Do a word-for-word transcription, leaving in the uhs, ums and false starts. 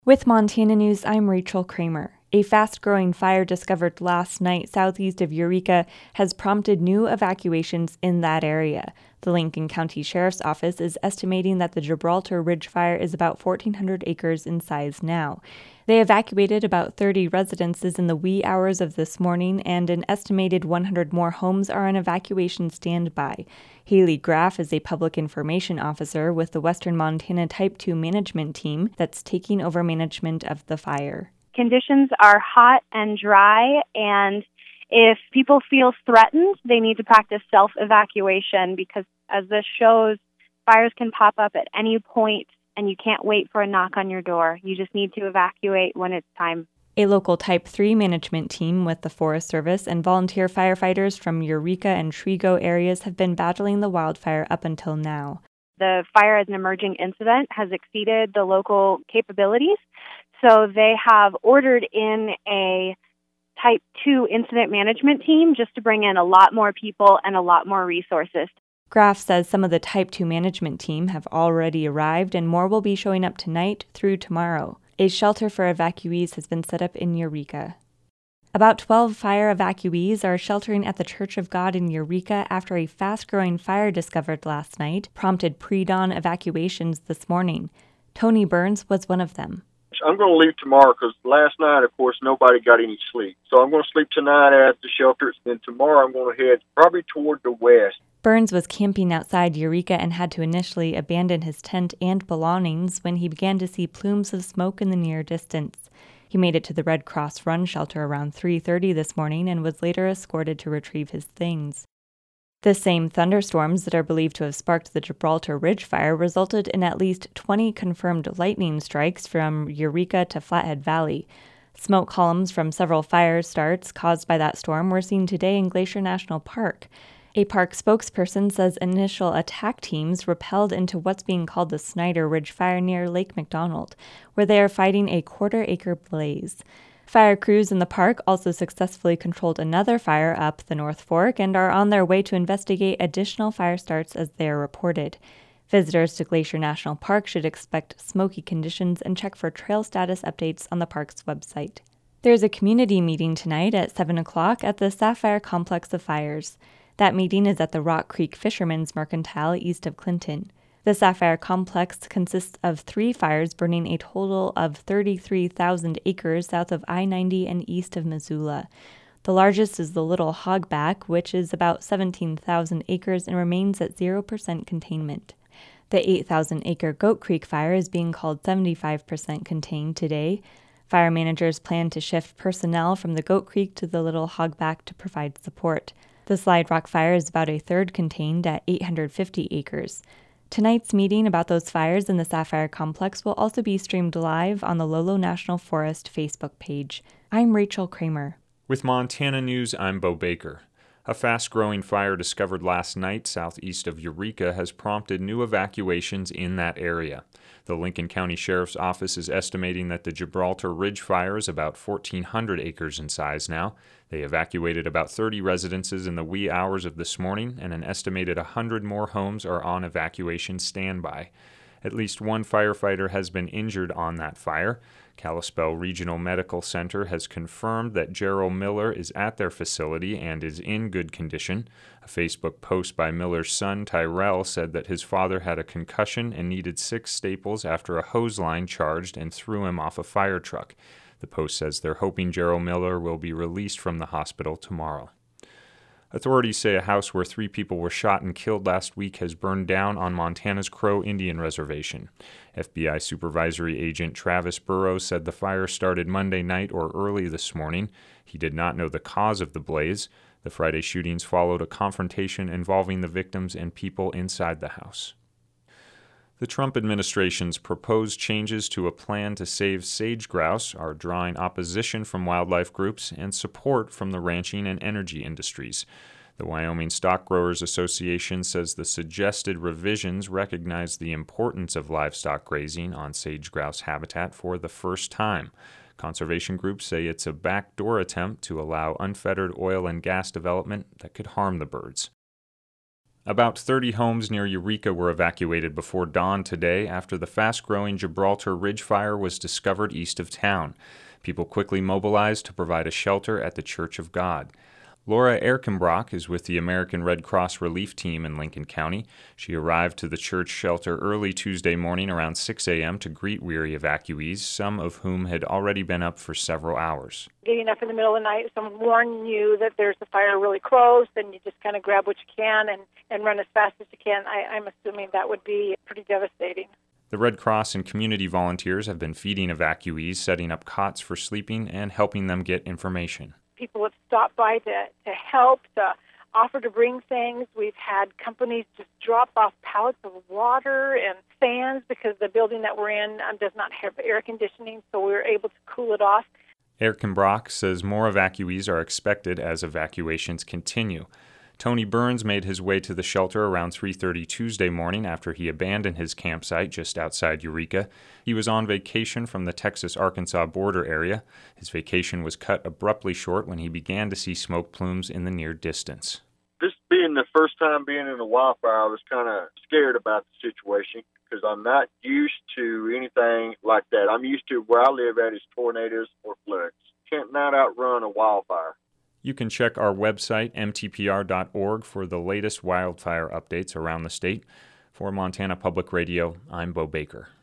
With Montana News, I'm Rachel Kramer. A fast-growing fire discovered last night southeast of Eureka has prompted new evacuations in that area. The Lincoln County Sheriff's Office is estimating that the Gibraltar Ridge Fire is about fourteen hundred acres in size now. They evacuated about thirty residences in the wee hours of this morning, and an estimated one hundred more homes are on evacuation standby. Haley Graff is a public information officer with the Western Montana Type two Management Team that's taking over management of the fire. Conditions are hot and dry, and if people feel threatened, they need to practice self-evacuation because, as this shows, fires can pop up at any point, and you can't wait for a knock on your door. You just need to evacuate when it's time. A local Type three management team with the Forest Service and volunteer firefighters from Eureka and Trigo areas have been battling the wildfire up until now. The fire as an emerging incident has exceeded the local capabilities, so they have ordered in a Type two incident management team just to bring in a lot more people and a lot more resources. Graff says some of the Type two management team have already arrived and more will be showing up tonight through tomorrow. A shelter for evacuees has been set up in Eureka. About twelve fire evacuees are sheltering at the Church of God in Eureka after a fast-growing fire discovered last night prompted pre-dawn evacuations this morning. Tony Burns was one of them. I'm going to leave tomorrow because last night, of course, nobody got any sleep. So I'm going to sleep tonight at the shelter. Then tomorrow I'm going to head probably toward the west. Burns was camping outside Eureka and had to initially abandon his tent and belongings when he began to see plumes of smoke in the near distance. He made it to the Red Cross Run shelter around three thirty this morning and was later escorted to retrieve his things. The same thunderstorms that are believed to have sparked the Gibraltar Ridge Fire resulted in at least twenty confirmed lightning strikes from Eureka to Flathead Valley. Smoke columns from several fire starts caused by that storm were seen today in Glacier National Park. A park spokesperson says initial attack teams rappelled into what's being called the Snyder Ridge Fire near Lake McDonald, where they are fighting a quarter-acre blaze. Fire crews in the park also successfully controlled another fire up the North Fork and are on their way to investigate additional fire starts as they are reported. Visitors to Glacier National Park should expect smoky conditions and check for trail status updates on the park's website. There's a community meeting tonight at seven o'clock at the Sapphire Complex of Fires. That meeting is at the Rock Creek Fishermen's Mercantile east of Clinton. The Sapphire Complex consists of three fires burning a total of thirty-three thousand acres south of I ninety and east of Missoula. The largest is the Little Hogback, which is about seventeen thousand acres and remains at zero percent containment. The eight thousand acre Goat Creek fire is being called seventy-five percent contained today. Fire managers plan to shift personnel from the Goat Creek to the Little Hogback to provide support. The Slide Rock fire is about a third contained at eight hundred fifty acres. Tonight's meeting about those fires in the Sapphire Complex will also be streamed live on the Lolo National Forest Facebook page. I'm Rachel Kramer. With Montana News, I'm Bo Baker. A fast-growing fire discovered last night southeast of Eureka has prompted new evacuations in that area. The Lincoln County Sheriff's Office is estimating that the Gibraltar Ridge Fire is about fourteen hundred acres in size now. They evacuated about thirty residences in the wee hours of this morning, and an estimated one hundred more homes are on evacuation standby. At least one firefighter has been injured on that fire. Kalispell Regional Medical Center has confirmed that Gerald Miller is at their facility and is in good condition. A Facebook post by Miller's son, Tyrell, said that his father had a concussion and needed six staples after a hose line charged and threw him off a fire truck. The post says they're hoping Gerald Miller will be released from the hospital tomorrow. Authorities say a house where three people were shot and killed last week has burned down on Montana's Crow Indian Reservation. F B I Supervisory Agent Travis Burrows said the fire started Monday night or early this morning. He did not know the cause of the blaze. The Friday shootings followed a confrontation involving the victims and people inside the house. The Trump administration's proposed changes to a plan to save sage grouse are drawing opposition from wildlife groups and support from the ranching and energy industries. The Wyoming Stock Growers Association says the suggested revisions recognize the importance of livestock grazing on sage grouse habitat for the first time. Conservation groups say it's a backdoor attempt to allow unfettered oil and gas development that could harm the birds. About thirty homes near Eureka were evacuated before dawn today after the fast-growing Gibraltar Ridge Fire was discovered east of town. People quickly mobilized to provide a shelter at the Church of God. Laura Erkenbrock is with the American Red Cross Relief Team in Lincoln County. She arrived to the church shelter early Tuesday morning around six a.m. to greet weary evacuees, some of whom had already been up for several hours. Getting up in the middle of the night, someone warning you that there's a fire really close, and you just kind of grab what you can and, and run as fast as you can. I, I'm assuming that would be pretty devastating. The Red Cross and community volunteers have been feeding evacuees, setting up cots for sleeping, and helping them get information. People have stopped by to, to help, to offer to bring things. We've had companies just drop off pallets of water and fans because the building that we're in um, does not have air conditioning, so we're able to cool it off. Erkenbrock says more evacuees are expected as evacuations continue. Tony Burns made his way to the shelter around three thirty Tuesday morning after he abandoned his campsite just outside Eureka. He was on vacation from the Texas-Arkansas border area. His vacation was cut abruptly short when he began to see smoke plumes in the near distance. This being the first time being in a wildfire, I was kind of scared about the situation because I'm not used to anything like that. I'm used to where I live at is tornadoes or floods. Can't not outrun a wildfire. You can check our website, M T P R dot org, for the latest wildfire updates around the state. For Montana Public Radio, I'm Bo Baker.